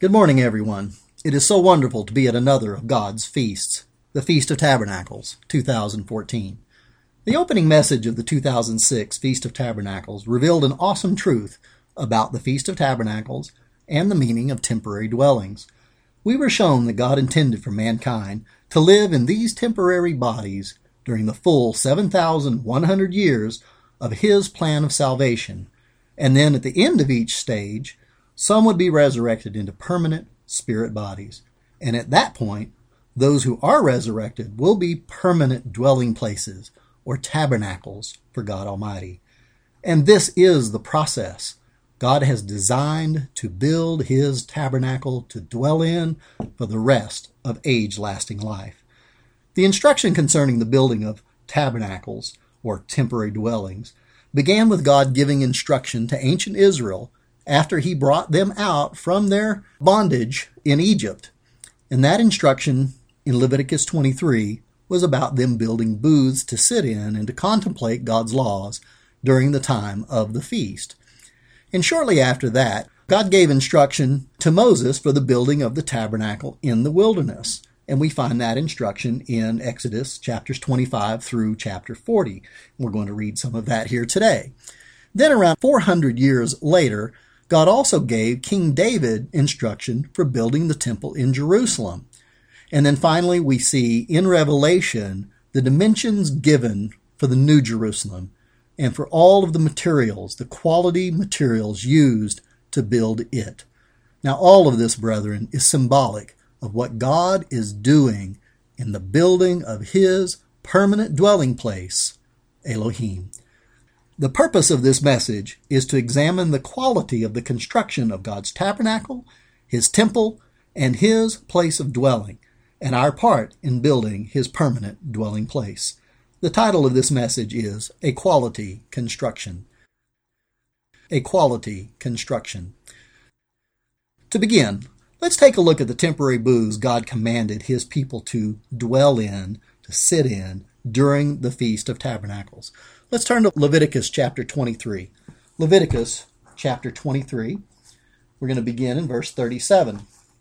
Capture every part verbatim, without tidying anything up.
Good morning, everyone. It is so wonderful to be at another of God's feasts, the Feast of Tabernacles, two thousand fourteen. The opening message of the two thousand six Feast of Tabernacles revealed an awesome truth about the Feast of Tabernacles and the meaning of temporary dwellings. We were shown that God intended for mankind to live in these temporary bodies during the full seven thousand one hundred years of His plan of salvation, and then at the end of each stage, some would be resurrected into permanent spirit bodies. And at that point, those who are resurrected will be permanent dwelling places or tabernacles for God Almighty. And this is the process God has designed to build His tabernacle to dwell in for the rest of age-lasting life. The instruction concerning the building of tabernacles or temporary dwellings began with God giving instruction to ancient Israel after He brought them out from their bondage in Egypt. And that instruction in Leviticus twenty-three was about them building booths to sit in and to contemplate God's laws during the time of the feast. And shortly after that, God gave instruction to Moses for the building of the tabernacle in the wilderness. And we find that instruction in Exodus chapters twenty-five through chapter forty. We're going to read some of that here today. Then around four hundred years later, God also gave King David instruction for building the temple in Jerusalem. And then finally we see in Revelation the dimensions given for the New Jerusalem and for all of the materials, the quality materials used to build it. Now all of this, brethren, is symbolic of what God is doing in the building of His permanent dwelling place, Elohim. The purpose of this message is to examine the quality of the construction of God's tabernacle, His temple, and His place of dwelling, and our part in building His permanent dwelling place. The title of this message is A Quality Construction. A Quality Construction. To begin, let's take a look at the temporary booths God commanded His people to dwell in, to sit in, during the Feast of Tabernacles. Let's turn to Leviticus chapter twenty-three. Leviticus chapter twenty-three. We're going to begin in verse thirty-seven.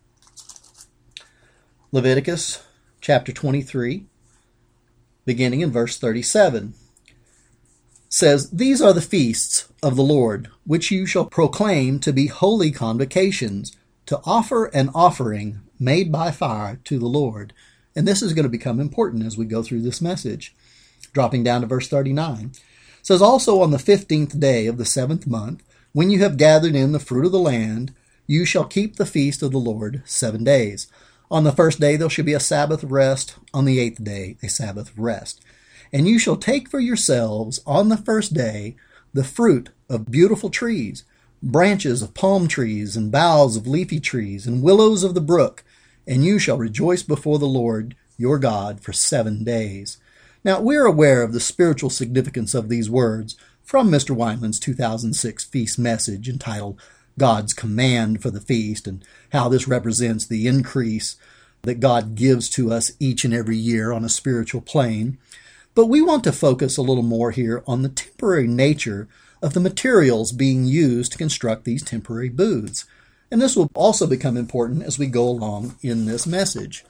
Leviticus chapter twenty-three, beginning in verse thirty-seven, says, "These are the feasts of the Lord, which you shall proclaim to be holy convocations, to offer an offering made by fire to the Lord." And this is going to become important as we go through this message. Dropping down to verse thirty-nine, it says, "Also on the fifteenth day of the seventh month, when you have gathered in the fruit of the land, you shall keep the feast of the Lord seven days. On the first day there shall be a Sabbath of rest, on the eighth day a Sabbath of rest. And you shall take for yourselves on the first day the fruit of beautiful trees, branches of palm trees, and boughs of leafy trees, and willows of the brook, and you shall rejoice before the Lord your God for seven days." Now, we're aware of the spiritual significance of these words from Mister Wineland's two thousand six feast message entitled God's Command for the Feast, and how this represents the increase that God gives to us each and every year on a spiritual plane. But we want to focus a little more here on the temporary nature of the materials being used to construct these temporary booths. And this will also become important as we go along in this message.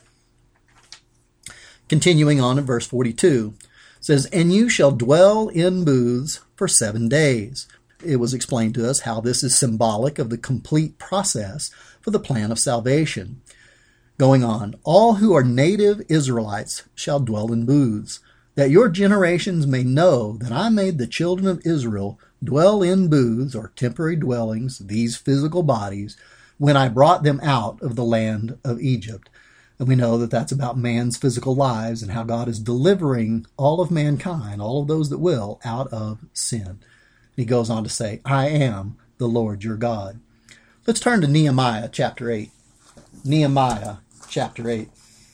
Continuing on in verse forty-two, says, "And you shall dwell in booths for seven days." It was explained to us how this is symbolic of the complete process for the plan of salvation. Going on, "All who are native Israelites shall dwell in booths, that your generations may know that I made the children of Israel dwell in booths," or temporary dwellings, these physical bodies, "when I brought them out of the land of Egypt." And we know that that's about man's physical lives and how God is delivering all of mankind, all of those that will, out of sin. He goes on to say, "I am the Lord your God." Let's turn to Nehemiah chapter eight. Nehemiah chapter eight.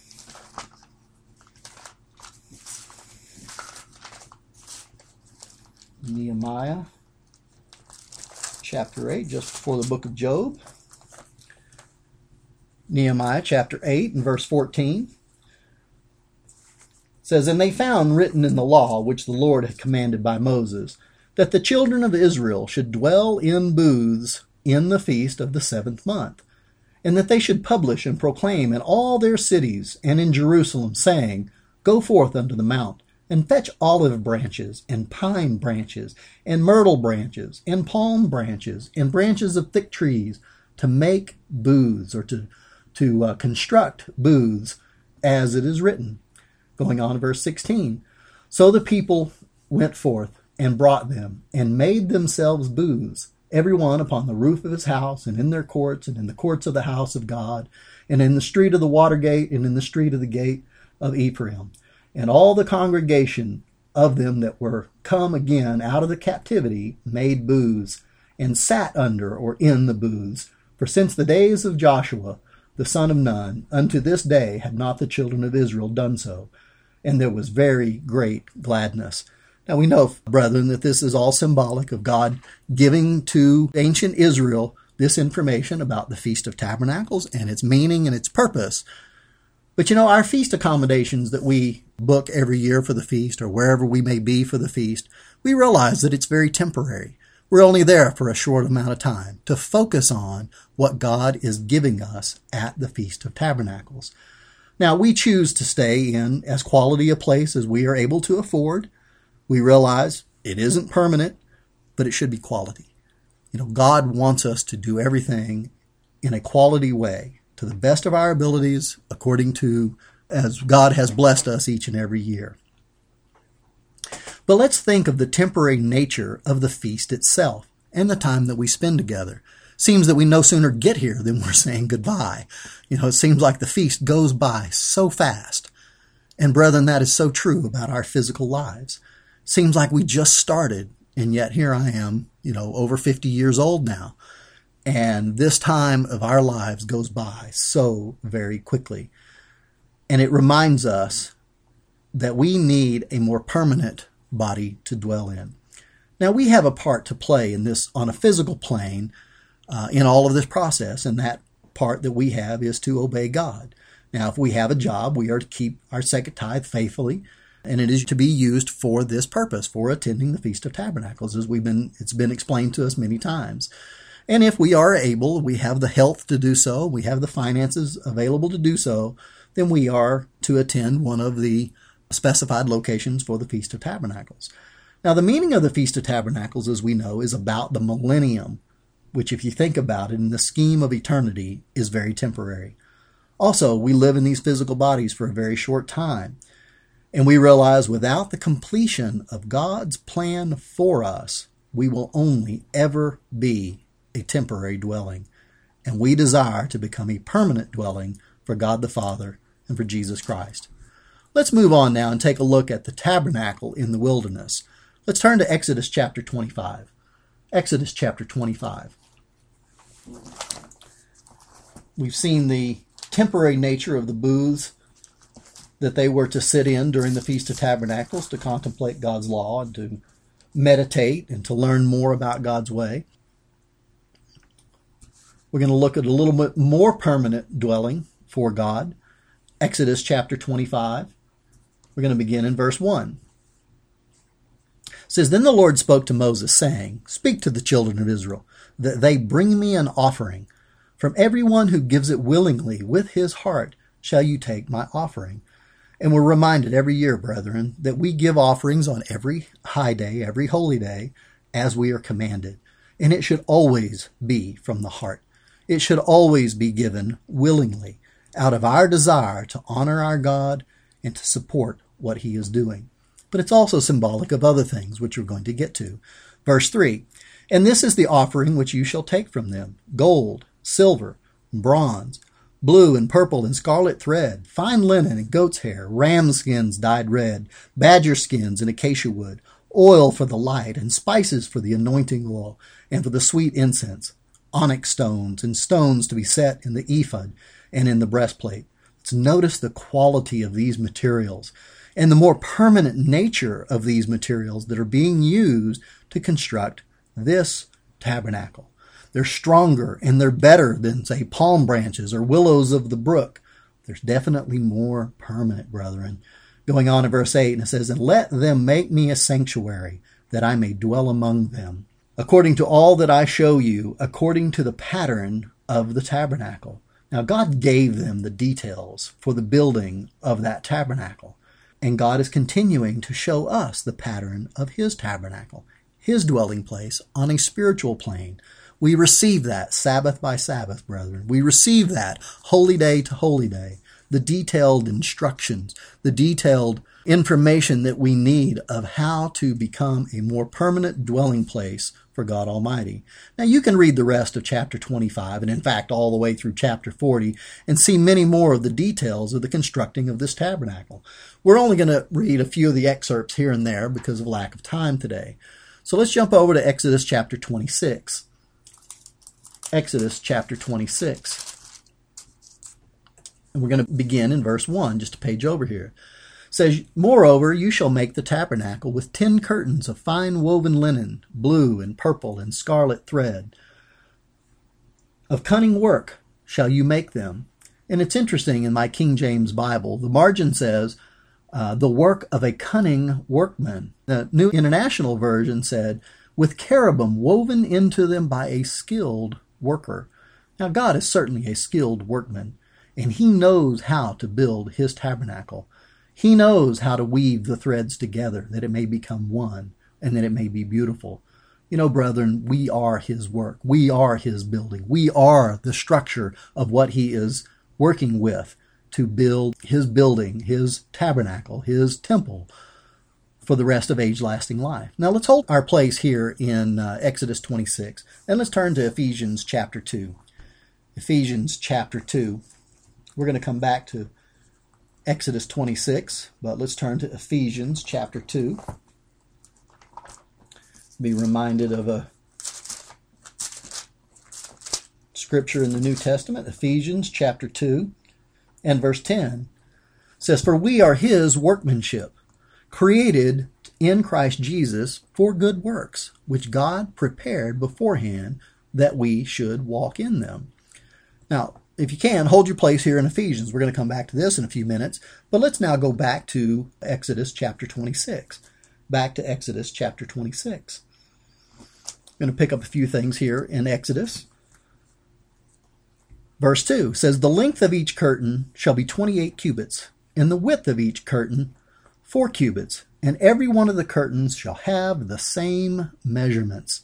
Nehemiah chapter eight, just before the book of Job. Nehemiah chapter eight and verse fourteen says, "And they found written in the law which the Lord had commanded by Moses, that the children of Israel should dwell in booths in the feast of the seventh month. and that they should publish and proclaim in all their cities and in Jerusalem, saying, Go forth unto the mount, and fetch olive branches, and pine branches, and myrtle branches, and palm branches, and branches of thick trees, to make booths, or to, to uh, construct booths, as it is written. Going on to verse sixteen. So the people went forth, and brought them, and made themselves booths, every one upon the roof of his house, and in their courts, and in the courts of the house of God, and in the street of the water gate, and in the street of the gate of Ephraim. And all the congregation of them that were come again out of the captivity made booths, and sat under or in the booths. For since the days of Joshua, the son of Nun, unto this day had not the children of Israel done so. And there was very great gladness. Now we know, brethren, that this is all symbolic of God giving to ancient Israel this information about the Feast of Tabernacles and its meaning and its purpose. But you know, our feast accommodations that we book every year for the feast, or wherever we may be for the feast, we realize that it's very temporary. We're only there for a short amount of time to focus on what God is giving us at the Feast of Tabernacles. Now, we choose to stay in as quality a place as we are able to afford. We realize it isn't permanent, but it should be quality. You know, God wants us to do everything in a quality way, to the best of our abilities, according to as God has blessed us each and every year. But let's think of the temporary nature of the feast itself and the time that we spend together. Seems that we no sooner get here than we're saying goodbye. You know, it seems like the feast goes by so fast. And brethren, that is so true about our physical lives. Seems like we just started, and yet here I am, you know, over fifty years old now. And this time of our lives goes by so very quickly. And it reminds us that we need a more permanent body to dwell in. Now, we have a part to play in this on a physical plane uh, in all of this process, and that part that we have is to obey God. Now, if we have a job, we are to keep our second tithe faithfully, and it is to be used for this purpose, for attending the Feast of Tabernacles, as we've been it's been explained to us many times. And if we are able, we have the health to do so, we have the finances available to do so, then we are to attend one of the specified locations for the Feast of Tabernacles. Now, the meaning of the Feast of Tabernacles, as we know, is about the millennium, which, if you think about it, in the scheme of eternity, is very temporary. Also, we live in these physical bodies for a very short time, and we realize without the completion of God's plan for us, we will only ever be a temporary dwelling, and we desire to become a permanent dwelling for God the Father and for Jesus Christ. Let's move on now and take a look at the tabernacle in the wilderness. Let's turn to Exodus chapter twenty-five. Exodus chapter twenty-five. We've seen the temporary nature of the booths that they were to sit in during the Feast of Tabernacles to contemplate God's law and to meditate and to learn more about God's way. We're going to look at a little bit more permanent dwelling for God. Exodus chapter twenty-five. We're going to begin in verse one. It says, Then the Lord spoke to Moses, saying, Speak to the children of Israel, that they bring me an offering. From everyone who gives it willingly with his heart shall you take my offering. And we're reminded every year, brethren, that we give offerings on every high day, every holy day, as we are commanded. And it should always be from the heart. It should always be given willingly, out of our desire to honor our God and to support what he is doing. But it's also symbolic of other things, which we're going to get to. Verse three, And this is the offering which you shall take from them, gold, silver, bronze, blue and purple and scarlet thread, fine linen and goat's hair, ram skins dyed red, badger skins and acacia wood, oil for the light, and spices for the anointing oil, and for the sweet incense, onyx stones, and stones to be set in the ephod and in the breastplate. Let's notice the quality of these materials and the more permanent nature of these materials that are being used to construct this tabernacle. They're stronger and they're better than, say, palm branches or willows of the brook. There's definitely more permanent, brethren. Going on in verse eight, and it says, And let them make me a sanctuary, that I may dwell among them, according to all that I show you, according to the pattern of the tabernacle. Now, God gave them the details for the building of that tabernacle, and God is continuing to show us the pattern of His tabernacle, His dwelling place on a spiritual plane. We receive that Sabbath by Sabbath, brethren. We receive that holy day to holy day, the detailed instructions, the detailed information that we need of how to become a more permanent dwelling place for God Almighty. Now, you can read the rest of chapter twenty-five, and in fact all the way through chapter forty, and see many more of the details of the constructing of this tabernacle. We're only going to read a few of the excerpts here and there because of lack of time today. So let's jump over to Exodus chapter twenty-six. Exodus chapter twenty-six. And we're going to begin in verse one, just a page over here. It says, "Moreover, you shall make the tabernacle with ten curtains of fine woven linen, blue and purple and scarlet thread. Of cunning work shall you make them." And it's interesting, in my King James Bible, the margin says, uh, the work of a cunning workman. The New International Version said, with cherubim woven into them by a skilled worker. Now, God is certainly a skilled workman, and He knows how to build His tabernacle. He knows how to weave the threads together that it may become one and that it may be beautiful. You know, brethren, we are His work. We are His building. We are the structure of what He is working with to build His building, His tabernacle, His temple for the rest of age-lasting life. Now, let's hold our place here in uh, Exodus twenty-six. Then let's turn to Ephesians chapter two. Ephesians chapter two. We're going to come back to Exodus twenty-six, but let's turn to Ephesians chapter two. Be reminded of a scripture in the New Testament, Ephesians chapter two and verse ten. It says, "For we are His workmanship, created in Christ Jesus for good works, which God prepared beforehand that we should walk in them." Now, if you can, hold your place here in Ephesians. We're going to come back to this in a few minutes, but let's now go back to Exodus chapter twenty-six. Back to Exodus chapter twenty-six. I'm going to pick up a few things here in Exodus. Verse two says, "The length of each curtain shall be twenty-eight cubits, and the width of each curtain four cubits, and every one of the curtains shall have the same measurements."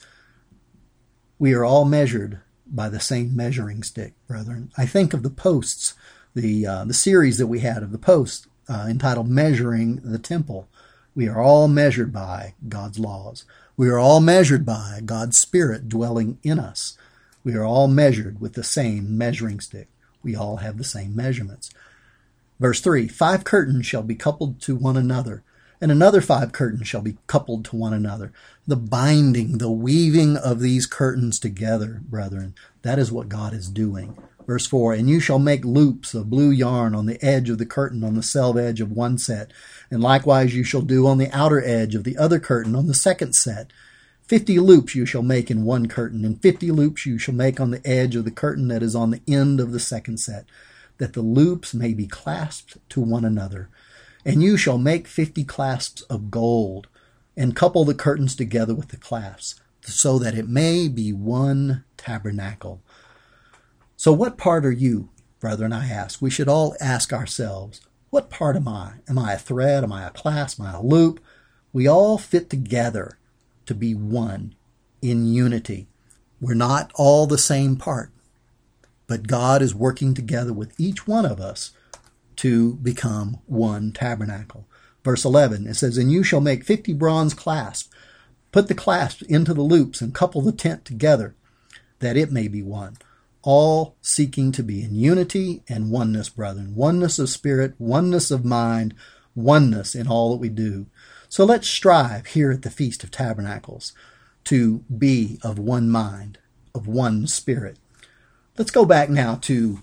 We are all measured by the same measuring stick, brethren. I think of the posts, the uh, the series that we had of the posts uh, entitled Measuring the Temple. We are all measured by God's laws. We are all measured by God's Spirit dwelling in us. We are all measured with the same measuring stick. We all have the same measurements. Verse three, "Five curtains shall be coupled to one another, and another five curtains shall be coupled to one another." The binding, the weaving of these curtains together, brethren, that is what God is doing. Verse four, "And you shall make loops of blue yarn on the edge of the curtain on the selve edge of one set, and likewise you shall do on the outer edge of the other curtain on the second set. Fifty loops you shall make in one curtain, and fifty loops you shall make on the edge of the curtain that is on the end of the second set, that the loops may be clasped to one another. And you shall make fifty clasps of gold, and couple the curtains together with the clasps, so that it may be one tabernacle." So what part are you, brethren, I ask? We should all ask ourselves, what part am I? Am I a thread? Am I a clasp? Am I a loop? We all fit together to be one in unity. We're not all the same part, but God is working together with each one of us to become one tabernacle. Verse eleven, it says, "And you shall make fifty bronze clasps. Put the clasps into the loops and couple the tent together, that it may be one." All seeking to be in unity and oneness, brethren. Oneness of spirit, oneness of mind, oneness in all that we do. So let's strive here at the Feast of Tabernacles to be of one mind, of one spirit. Let's go back now to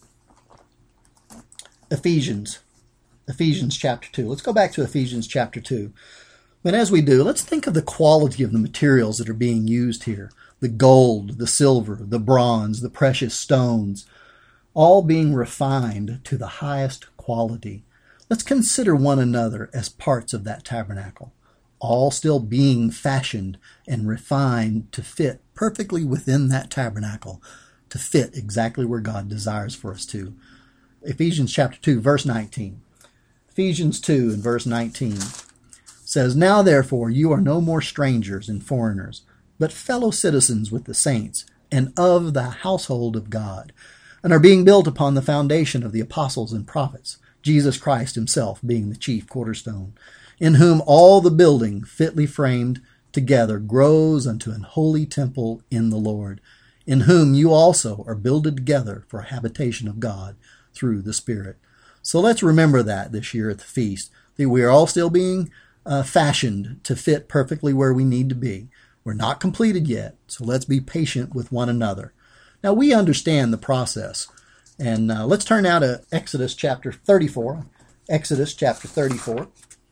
Ephesians, Ephesians chapter two. Let's go back to Ephesians chapter two. And as we do, let's think of the quality of the materials that are being used here. The gold, the silver, the bronze, the precious stones, all being refined to the highest quality. Let's consider one another as parts of that tabernacle, all still being fashioned and refined to fit perfectly within that tabernacle, to fit exactly where God desires for us to. Ephesians chapter two, verse nineteen. Ephesians two and verse nineteen says, "Now therefore you are no more strangers and foreigners, but fellow citizens with the saints, and of the household of God, and are being built upon the foundation of the apostles and prophets, Jesus Christ himself being the chief cornerstone, in whom all the building fitly framed together grows unto an holy temple in the Lord, in whom you also are builded together for a habitation of God through the Spirit." So let's remember that this year at the feast, that we are all still being uh, fashioned to fit perfectly where we need to be. We're not completed yet, so let's be patient with one another. Now, we understand the process. And uh, let's turn now to Exodus chapter thirty-four. Exodus chapter thirty-four.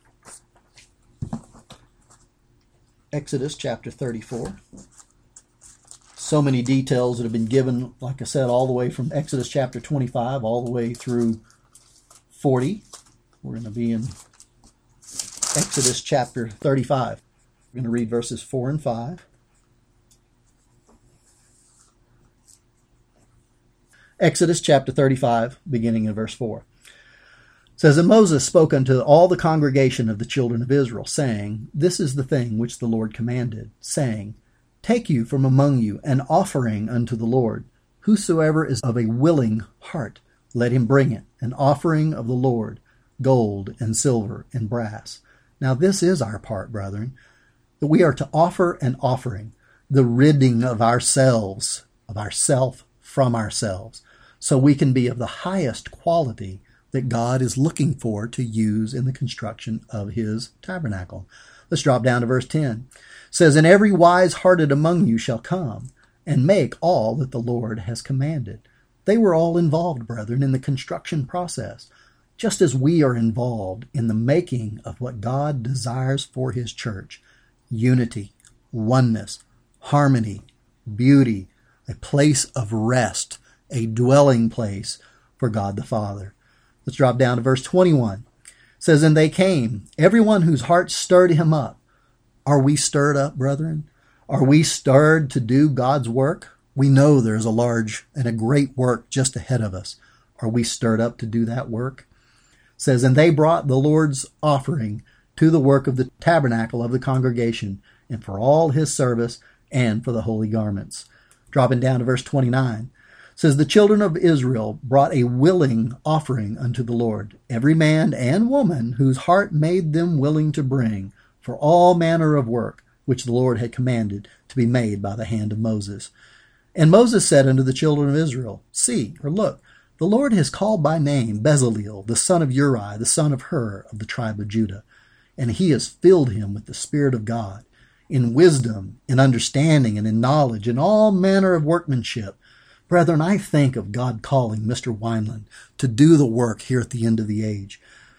Exodus chapter thirty-four. So many details that have been given, like I said, all the way from Exodus chapter twenty-five all the way through forty. We're going to be in Exodus chapter thirty-five. We're going to read verses four and five. Exodus chapter thirty-five, beginning in verse four. It says, "And Moses spoke unto all the congregation of the children of Israel, saying, This is the thing which the Lord commanded, saying, Take you from among you an offering unto the Lord. Whosoever is of a willing heart, let him bring it, an offering of the Lord, gold and silver and brass." Now this is our part, brethren, that we are to offer an offering, the ridding of ourselves, of ourself from ourselves, so we can be of the highest quality that God is looking for to use in the construction of his tabernacle. Let's drop down to verse ten. It says, "And every wise-hearted among you shall come, and make all that the Lord has commanded." They were all involved, brethren, in the construction process, just as we are involved in the making of what God desires for his church: unity, oneness, harmony, beauty, a place of rest, a dwelling place for God the Father. Let's drop down to verse twenty-one. It says, "And they came, everyone whose heart stirred him up." Are we stirred up, brethren? Are we stirred to do God's work? We know there's a large and a great work just ahead of us. Are we stirred up to do that work? It says, "And they brought the Lord's offering to the work of the tabernacle of the congregation, and for all his service, and for the holy garments." Dropping down to verse twenty-nine. It says, "The children of Israel brought a willing offering unto the Lord, every man and woman whose heart made them willing to bring, for all manner of work, which the Lord had commanded to be made by the hand of Moses. And Moses said unto the children of Israel, See, or look, the Lord has called by name Bezaleel, the son of Uri, the son of Hur, of the tribe of Judah, and he has filled him with the Spirit of God, in wisdom, in understanding, and in knowledge, in all manner of workmanship. Brethren, I think of God calling Mister Wineland to do the work here at the end of the age,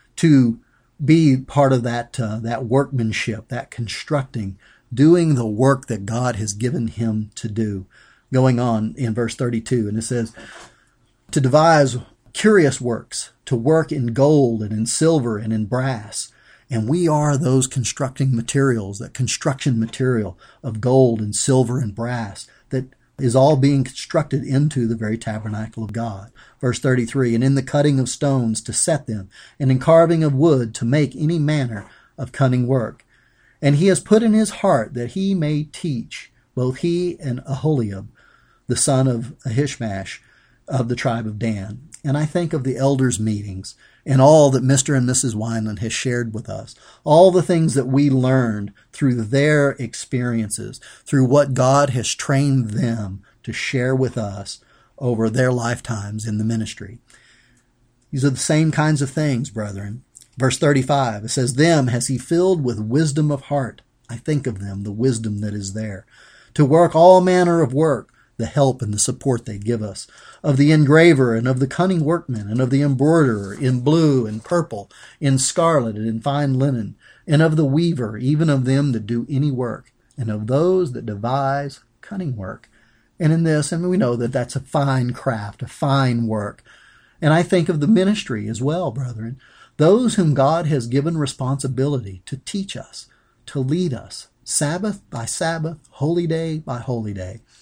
to be part of that uh, that workmanship, that constructing, doing the work that God has given him to do. Going on in verse thirty-two, and it says, to devise curious works, to work in gold and in silver and in brass. And we are those constructing materials, that construction material of gold and silver and brass that is all being constructed into the very tabernacle of God. Verse thirty-three, and in the cutting of stones to set them, and in carving of wood to make any manner of cunning work. And he has put in his heart that he may teach, both he and Aholiab, the son of Ahishmash, of the tribe of Dan. And I think of the elders' meetings and all that Mister and Missus Wineland has shared with us, all the things that we learned through their experiences, through what God has trained them to share with us over their lifetimes in the ministry. These are the same kinds of things, brethren. Verse thirty-five, it says, them has he filled with wisdom of heart. I think of them, the wisdom that is there, to work all manner of work, the help and the support they give us, of the engraver and of the cunning workman and of the embroiderer in blue and purple, in scarlet and in fine linen, and of the weaver, even of them that do any work, and of those that devise cunning work. And in this, and we know that that's a fine craft, a fine work. And I think of the ministry as well, brethren, those whom God has given responsibility to teach us, to lead us, Sabbath by Sabbath, holy day by holy day,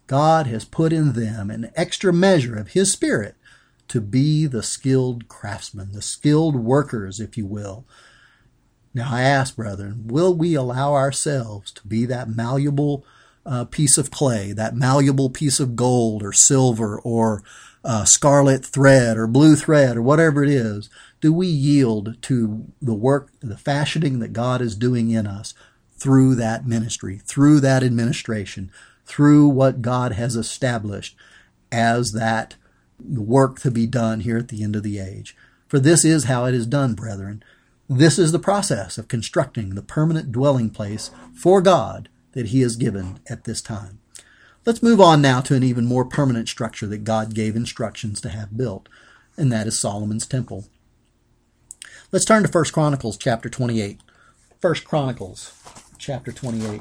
God has put in them an extra measure of His Spirit to be the skilled craftsmen, the skilled workers, if you will. Now I ask, brethren, will we allow ourselves to be that malleable uh, piece of clay, that malleable piece of gold or silver or uh, scarlet thread or blue thread or whatever it is? Do we yield to the work, the fashioning that God is doing in us through that ministry, through that administration, through what God has established as that work to be done here at the end of the age? For this is how it is done, brethren. This is the process of constructing the permanent dwelling place for God that He has given at this time. Let's move on now to an even more permanent structure that God gave instructions to have built, and that is Solomon's temple. Let's turn to First Chronicles chapter twenty-eight. First Chronicles chapter twenty-eight.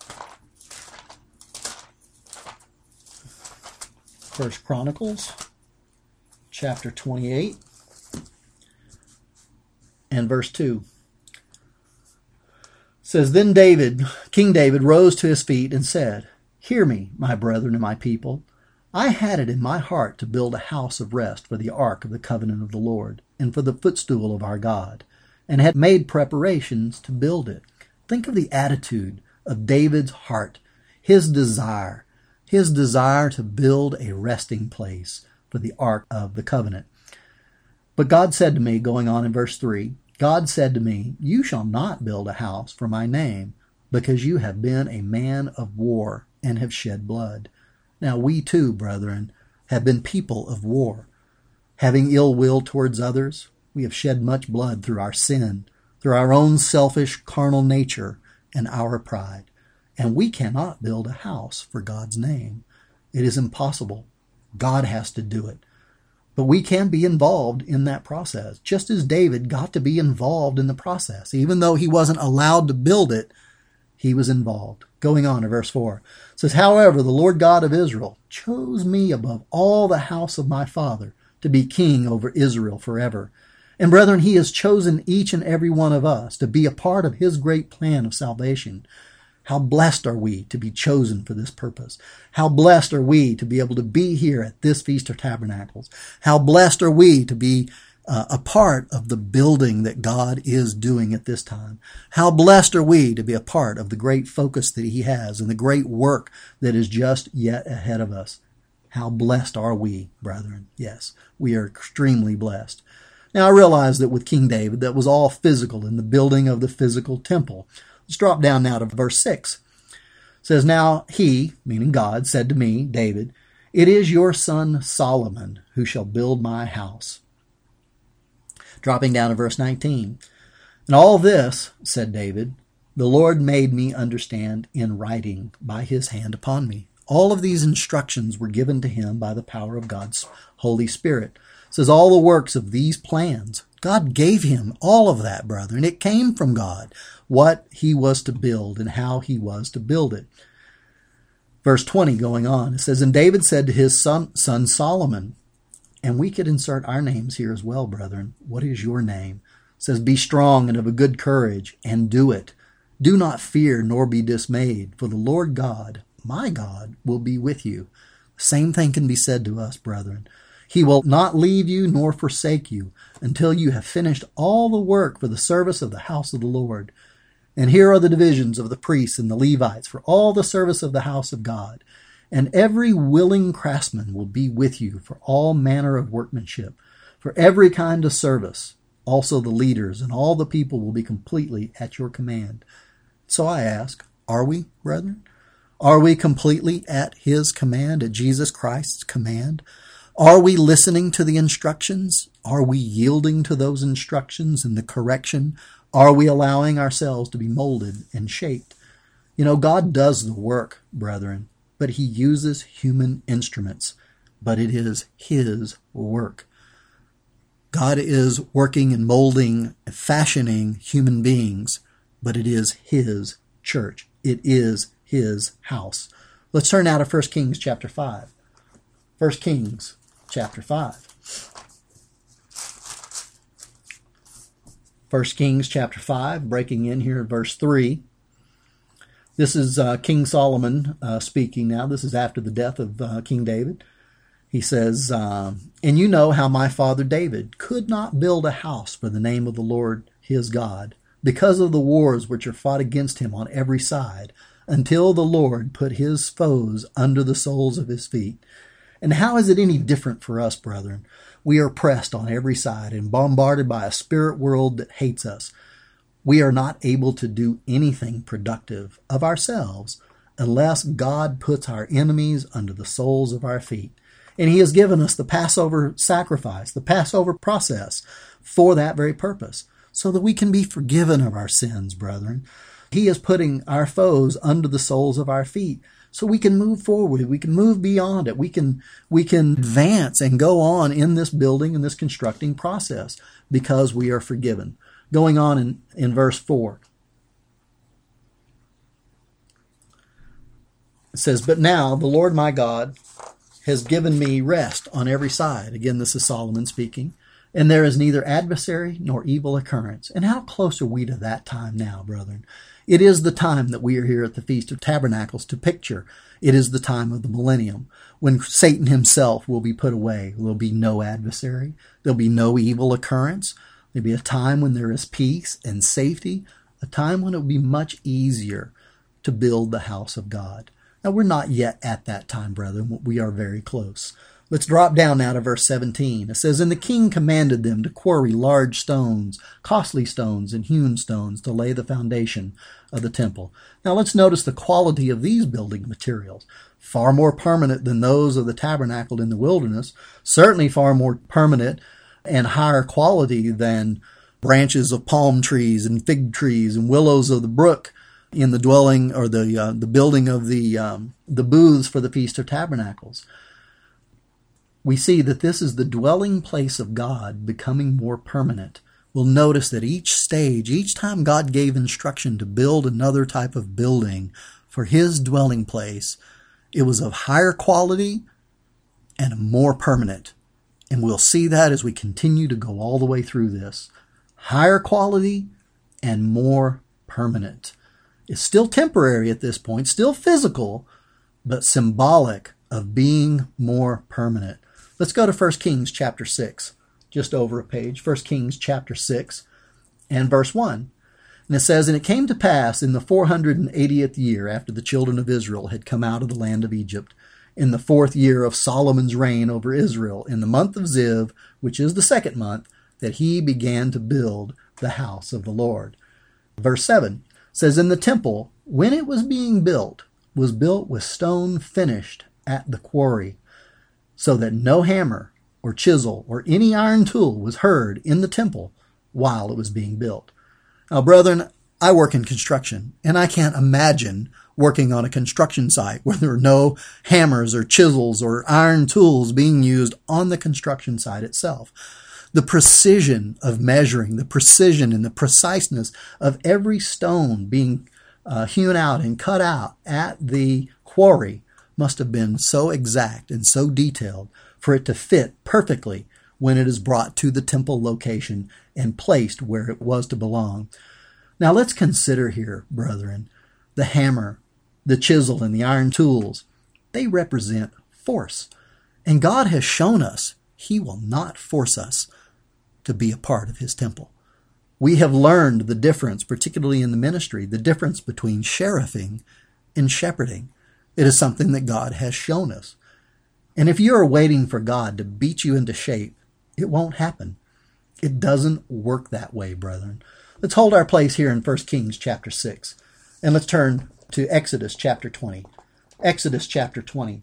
First Chronicles chapter twenty-eight and verse two. It says, Then David, King David, rose to his feet and said, Hear me, my brethren and my people. I had it in my heart to build a house of rest for the ark of the covenant of the Lord, and for the footstool of our God, and had made preparations to build it. Think of the attitude of David's heart, his desire, his desire to build a resting place for the ark of the covenant. But God said to me, going on in verse three, God said to me, You shall not build a house for my name, because you have been a man of war and have shed blood. Now we too, brethren, have been people of war. Having ill will towards others, we have shed much blood through our sin, through our own selfish carnal nature and our pride. And we cannot build a house for God's name. It is impossible. God has to do it. But we can be involved in that process, just as David got to be involved in the process. Even though he wasn't allowed to build it, he was involved. Going on to verse four. It says, However, the Lord God of Israel chose me above all the house of my father to be king over Israel forever. And brethren, He has chosen each and every one of us to be a part of His great plan of salvation. How blessed are we to be chosen for this purpose? How blessed are we to be able to be here at this Feast of Tabernacles? How blessed are we to be uh, a part of the building that God is doing at this time? How blessed are we to be a part of the great focus that He has and the great work that is just yet ahead of us? How blessed are we, brethren? Yes, we are extremely blessed. Now I realize that with King David, that was all physical in the building of the physical temple. Let's drop down now to verse six. It says, Now he, meaning God, said to me, David, It is your son Solomon who shall build my house. Dropping down to verse nineteen. And all this, said David, the Lord made me understand in writing by His hand upon me. All of these instructions were given to him by the power of God's Holy Spirit. It says all the works of these plans, God gave him all of that, brethren. It came from God, what he was to build and how he was to build it. Verse twenty going on, it says, And David said to his son, son Solomon, and we could insert our names here as well, brethren. What is your name? It says, Be strong and of a good courage, and do it. Do not fear nor be dismayed, for the Lord God, my God, will be with you. The same thing can be said to us, brethren. He will not leave you nor forsake you until you have finished all the work for the service of the house of the Lord. And here are the divisions of the priests and the Levites for all the service of the house of God. And every willing craftsman will be with you for all manner of workmanship, for every kind of service. Also the leaders and all the people will be completely at your command. So I ask, are we, brethren? Are we completely at His command, at Jesus Christ's command? Are we listening to the instructions? Are we yielding to those instructions and the correction? Are we allowing ourselves to be molded and shaped? You know, God does the work, brethren, but He uses human instruments, but it is His work. God is working and molding, and fashioning human beings, but it is His church. It is His house. Let's turn now to First Kings chapter five. First Kings chapter five. First Kings chapter five, breaking in here at verse three. This is uh, King Solomon uh, speaking now. This is after the death of uh, King David. He says, uh, and you know how my father David could not build a house for the name of the Lord his God, because of the wars which are fought against him on every side, until the Lord put his foes under the soles of his feet. And how is it any different for us, brethren? We are pressed on every side and bombarded by a spirit world that hates us. We are not able to do anything productive of ourselves unless God puts our enemies under the soles of our feet. And he has given us the Passover sacrifice, the Passover process, for that very purpose, so that we can be forgiven of our sins, brethren. He is putting our foes under the soles of our feet, so we can move forward, we can move beyond it, we can we can advance and go on in this building and this constructing process because we are forgiven. Going on in, in verse four. It says, but now the Lord my God has given me rest on every side. Again, this is Solomon speaking. And there is neither adversary nor evil occurrence. And how close are we to that time now, brethren? It is the time that we are here at the Feast of Tabernacles to picture. It is the time of the millennium when Satan himself will be put away. There will be no adversary. There'll be no evil occurrence. There'll be a time when there is peace and safety, a time when it will be much easier to build the house of God. Now, we're not yet at that time, brethren. We are very close. Let's drop down now to verse seventeen. It says, and the king commanded them to quarry large stones, costly stones, and hewn stones to lay the foundation of the temple. Now, let's notice the quality of these building materials. Far more permanent than those of the tabernacle in the wilderness. Certainly far more permanent and higher quality than branches of palm trees and fig trees and willows of the brook in the dwelling or the uh, the building of the um, the booths for the Feast of Tabernacles. We see that this is the dwelling place of God becoming more permanent. We'll notice that each stage, each time God gave instruction to build another type of building for his dwelling place, it was of higher quality and more permanent. And we'll see that as we continue to go all the way through this. Higher quality and more permanent. It's still temporary at this point, still physical, but symbolic of being more permanent. Let's go to First Kings chapter six, just over a page. First Kings chapter six and verse one. And it says, and it came to pass in the four hundred eightieth year after the children of Israel had come out of the land of Egypt, in the fourth year of Solomon's reign over Israel, in the month of Ziv, which is the second month, that he began to build the house of the Lord. Verse seven says, and the temple, when it was being built, was built with stone finished at the quarry, so that no hammer or chisel or any iron tool was heard in the temple while it was being built. Now, brethren, I work in construction, and I can't imagine working on a construction site where there are no hammers or chisels or iron tools being used on the construction site itself. The precision of measuring, the precision and the preciseness of every stone being uh, hewn out and cut out at the quarry must have been so exact and so detailed for it to fit perfectly when it is brought to the temple location and placed where it was to belong. Now let's consider here, brethren, the hammer, the chisel, and the iron tools. They represent force. And God has shown us he will not force us to be a part of his temple. We have learned the difference, particularly in the ministry, the difference between sheriffing and shepherding. It is something that God has shown us. And if you are waiting for God to beat you into shape, it won't happen. It doesn't work that way, brethren. Let's hold our place here in First Kings chapter six. And let's turn to Exodus chapter twenty. Exodus chapter twenty.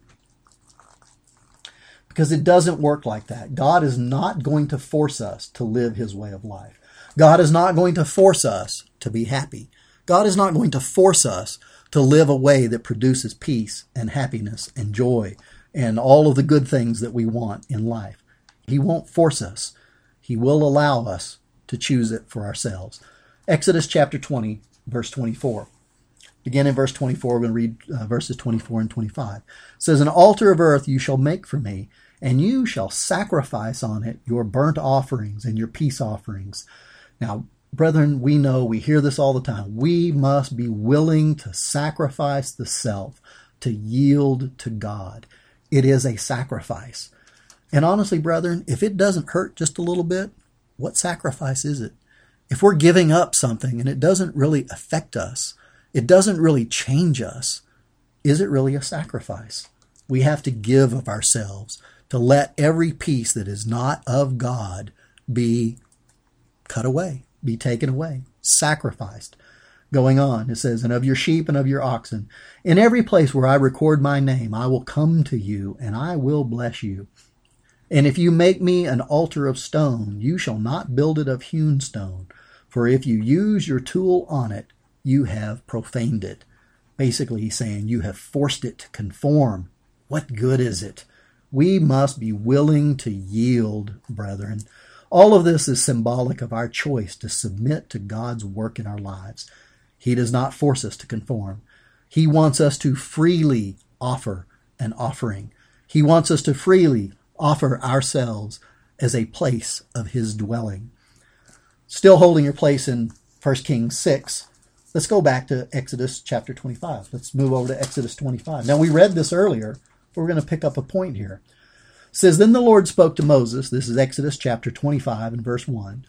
Because it doesn't work like that. God is not going to force us to live his way of life. God is not going to force us to be happy. God is not going to force us to live a way that produces peace and happiness and joy and all of the good things that we want in life. He won't force us. He will allow us to choose it for ourselves. Exodus chapter twenty, verse twenty-four. Begin in verse twenty-four. We're going to read uh, verses twenty-four and twenty-five. It says, an altar of earth you shall make for me, and you shall sacrifice on it your burnt offerings and your peace offerings. Now, Brethren, we know, we hear this all the time. We must be willing to sacrifice the self, to yield to God. It is a sacrifice. And honestly, brethren, if it doesn't hurt just a little bit, what sacrifice is it? If we're giving up something and it doesn't really affect us, it doesn't really change us, is it really a sacrifice? We have to give of ourselves to let every piece that is not of God be cut away, be taken away, sacrificed. Going on, it says, and of your sheep and of your oxen, in every place where I record my name, I will come to you and I will bless you. And if you make me an altar of stone, you shall not build it of hewn stone. For if you use your tool on it, you have profaned it. Basically, he's saying you have forced it to conform. What good is it? We must be willing to yield, brethren. All of this is symbolic of our choice to submit to God's work in our lives. He does not force us to conform. He wants us to freely offer an offering. He wants us to freely offer ourselves as a place of his dwelling. Still holding your place in First Kings six, let's go back to Exodus chapter twenty-five. Let's move over to Exodus twenty-five. Now, we read this earlier, but we're going to pick up a point here. It says, then the Lord spoke to Moses. This is Exodus chapter twenty-five and verse one.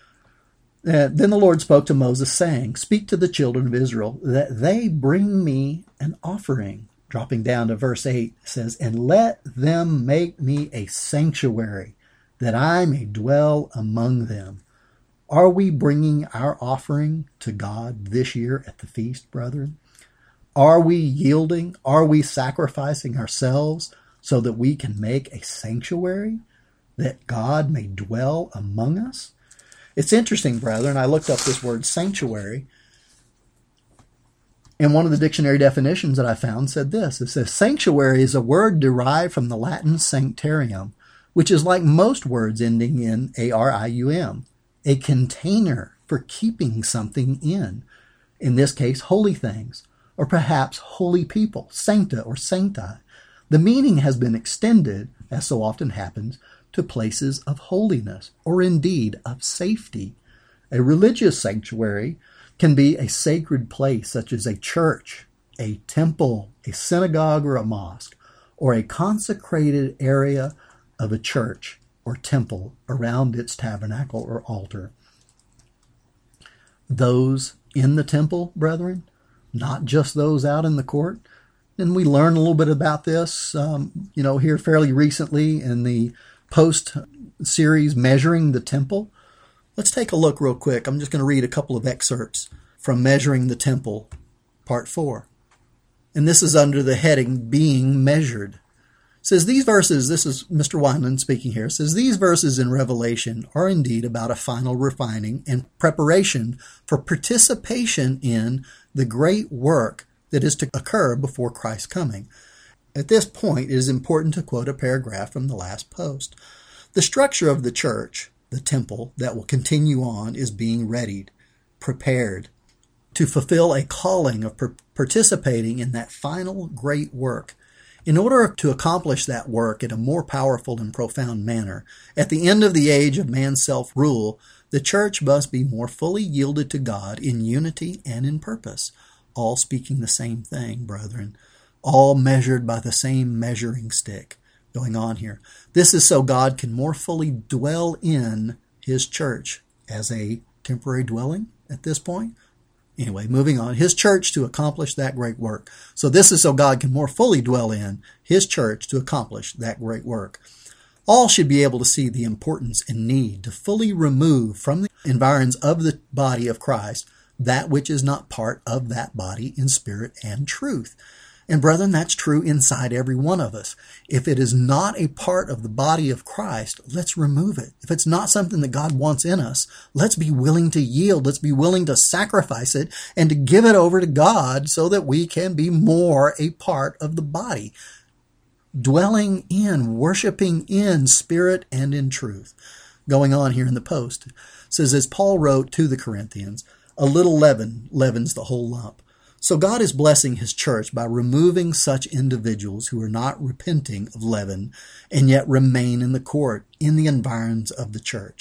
Uh, then the Lord spoke to Moses, saying, speak to the children of Israel that they bring me an offering. Dropping down to verse eight, it says, and let them make me a sanctuary, that I may dwell among them. Are we bringing our offering to God this year at the feast, brethren? Are we yielding? Are we sacrificing ourselves so that we can make a sanctuary, that God may dwell among us? It's interesting, brethren. I looked up this word sanctuary, and one of the dictionary definitions that I found said this. It says, sanctuary is a word derived from the Latin sanctarium, which is like most words ending in A R I U M, a container for keeping something in. In this case, holy things, or perhaps holy people, sancta or sancti. The meaning has been extended, as so often happens, to places of holiness, or indeed of safety. A religious sanctuary can be a sacred place, such as a church, a temple, a synagogue, or a mosque, or a consecrated area of a church or temple around its tabernacle or altar. Those in the temple, brethren, not just those out in the court. And we learn a little bit about this, um, you know, here fairly recently in the post series, Measuring the Temple. Let's take a look real quick. I'm just going to read a couple of excerpts from Measuring the Temple, Part four. And this is under the heading, Being Measured. It says these verses, this is Mister Wineland speaking here, says these verses in Revelation are indeed about a final refining and preparation for participation in the great work that is to occur before Christ's coming. At this point, it is important to quote a paragraph from the last post. The structure of the church, the temple that will continue on, is being readied, prepared to fulfill a calling of per- participating in that final great work. In order to accomplish that work in a more powerful and profound manner, at the end of the age of man's self-rule, the church must be more fully yielded to God in unity and in purpose, all speaking the same thing, brethren, all measured by the same measuring stick. Going on here. This is so God can more fully dwell in his church as a temporary dwelling at this point. Anyway, moving on. His church to accomplish that great work. So this is so God can more fully dwell in his church to accomplish that great work. All should be able to see the importance and need to fully remove from the environs of the body of Christ that which is not part of that body in spirit and truth. And brethren, that's true inside every one of us. If it is not a part of the body of Christ, let's remove it. If it's not something that God wants in us, let's be willing to yield. Let's be willing to sacrifice it and to give it over to God so that we can be more a part of the body, dwelling in, worshiping in spirit and in truth. Going on here in the post, it says, as Paul wrote to the Corinthians, a little leaven leavens the whole lump. So God is blessing his church by removing such individuals who are not repenting of leaven and yet remain in the court, in the environs of the church.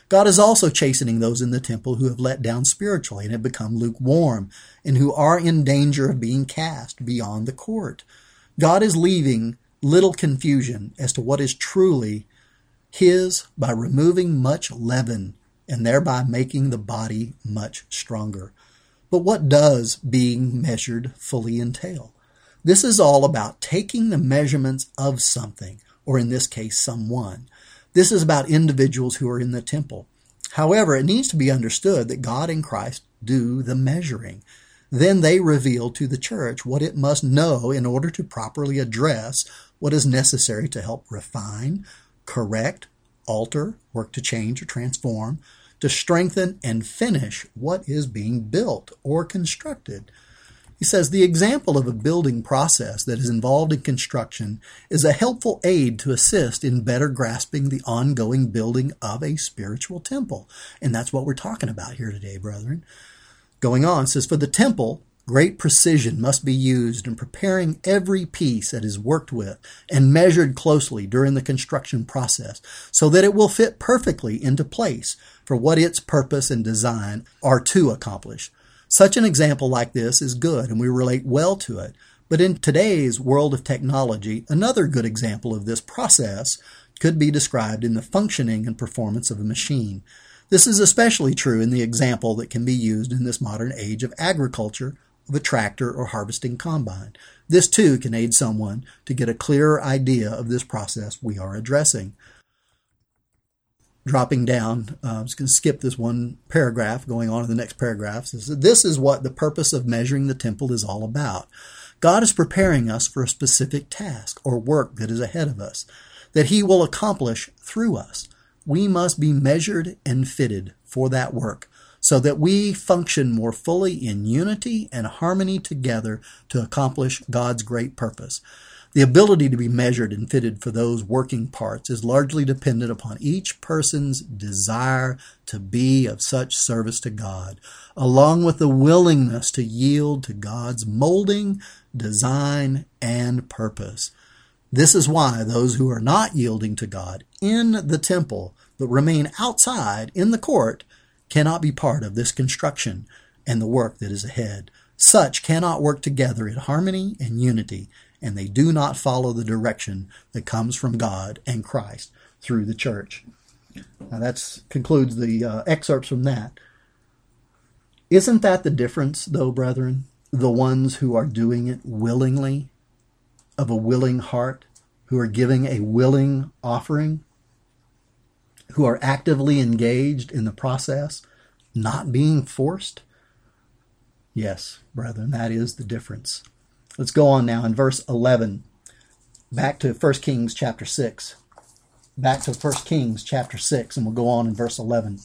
God is also chastening those in the temple who have let down spiritually and have become lukewarm and who are in danger of being cast beyond the court. God is leaving little confusion as to what is truly His by removing much leaven and thereby making the body much stronger. But what does being measured fully entail? This is all about taking the measurements of something, or in this case, someone. This is about individuals who are in the temple. However, it needs to be understood that God and Christ do the measuring. Then they reveal to the church what it must know in order to properly address what is necessary to help refine, correct, alter, work to change or transform, to strengthen and finish what is being built or constructed. He says the example of a building process that is involved in construction is a helpful aid to assist in better grasping the ongoing building of a spiritual temple. And that's what we're talking about here today, brethren. Going on, it says, for the temple, great precision must be used in preparing every piece that is worked with and measured closely during the construction process so that it will fit perfectly into place for what its purpose and design are to accomplish. Such an example like this is good, and we relate well to it. But in today's world of technology, another good example of this process could be described in the functioning and performance of a machine. This is especially true in the example that can be used in this modern age of agriculture, of a tractor or harvesting combine. This too can aid someone to get a clearer idea of this process we are addressing. Dropping down, uh, I'm just going to skip this one paragraph, going on to the next paragraph. Says, this is what the purpose of measuring the temple is all about. God is preparing us for a specific task or work that is ahead of us, that He will accomplish through us. We must be measured and fitted for that work so that we function more fully in unity and harmony together to accomplish God's great purpose. The ability to be measured and fitted for those working parts is largely dependent upon each person's desire to be of such service to God, along with the willingness to yield to God's molding, design, and purpose. This is why those who are not yielding to God in the temple, but remain outside in the court, cannot be part of this construction and the work that is ahead. Such cannot work together in harmony and unity, and they do not follow the direction that comes from God and Christ through the church. Now that concludes the uh, excerpts from that. Isn't that the difference, though, brethren? The ones who are doing it willingly, of a willing heart, who are giving a willing offering, who are actively engaged in the process, not being forced? Yes, brethren, that is the difference. Let's go on now in verse eleven. Back to First Kings chapter six. Back to First Kings chapter six, and we'll go on in verse eleven.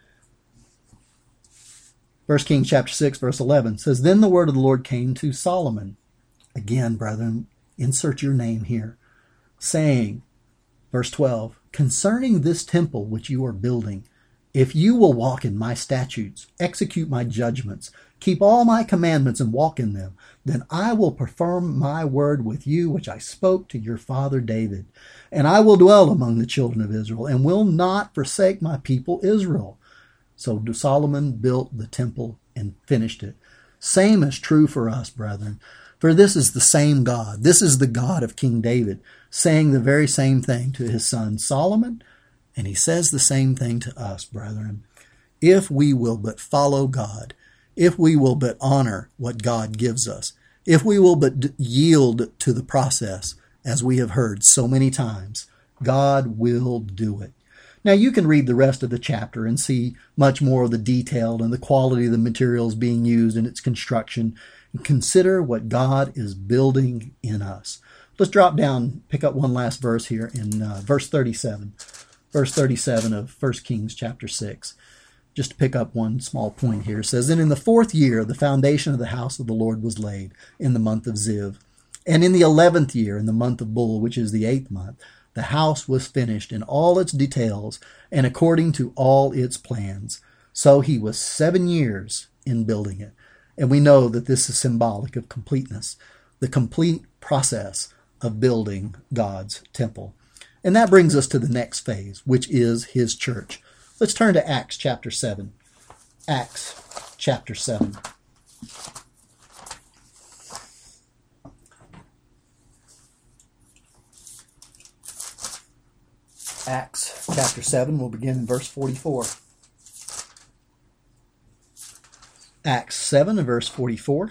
First Kings chapter six, verse eleven says, Then the word of the Lord came to Solomon. Again, brethren, insert your name here. Saying, verse twelve, Concerning this temple which you are building, if you will walk in my statutes, execute my judgments, keep all my commandments and walk in them, then I will perform my word with you which I spoke to your father David. And I will dwell among the children of Israel, and will not forsake my people Israel. So Solomon built the temple and finished it. Same is true for us, brethren. For this is the same God. This is the God of King David, saying the very same thing to his son Solomon. And he says the same thing to us, brethren. If we will but follow God, if we will but honor what God gives us, if we will but yield to the process, as we have heard so many times, God will do it. Now you can read the rest of the chapter and see much more of the detail and the quality of the materials being used in its construction, and consider what God is building in us. Let's drop down, pick up one last verse here in uh, verse thirty-seven. Verse thirty-seven of First Kings chapter six. Just to pick up one small point here. It says, And in the fourth year, the foundation of the house of the Lord was laid in the month of Ziv. And in the eleventh year, in the month of Bul, which is the eighth month, the house was finished in all its details and according to all its plans. So he was seven years in building it. And we know that this is symbolic of completeness, the complete process of building God's temple. And that brings us to the next phase, which is his church. Let's turn to Acts chapter seven. Acts chapter seven. Acts chapter seven, we'll begin in verse forty-four. Acts seven and verse forty-four.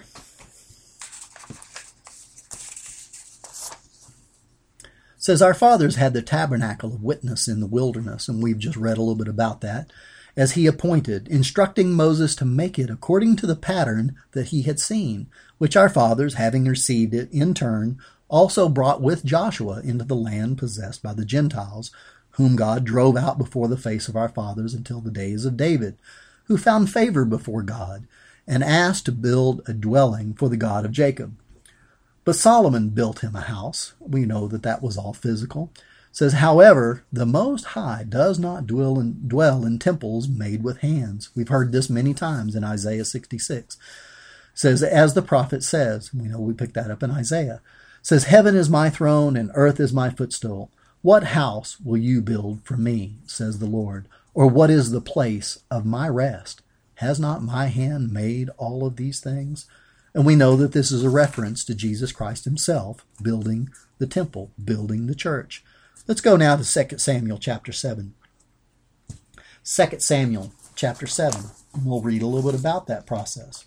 Says, our fathers had the tabernacle of witness in the wilderness, and we've just read a little bit about that, as he appointed, instructing Moses to make it according to the pattern that he had seen, which our fathers, having received it in turn, also brought with Joshua into the land possessed by the Gentiles, whom God drove out before the face of our fathers until the days of David, who found favor before God, and asked to build a dwelling for the God of Jacob. But Solomon built him a house. We know that that was all physical. It says, however, the Most High does not dwell in, dwell in temples made with hands. We've heard this many times in Isaiah sixty-six. It says, as the prophet says, we know we picked that up in Isaiah. It says, heaven is my throne and earth is my footstool. What house will you build for me, says the Lord? Or what is the place of my rest? Has not my hand made all of these things? And we know that this is a reference to Jesus Christ himself building the temple, building the church. Let's go now to Second Samuel chapter seven. Second Samuel chapter seven. And we'll read a little bit about that process.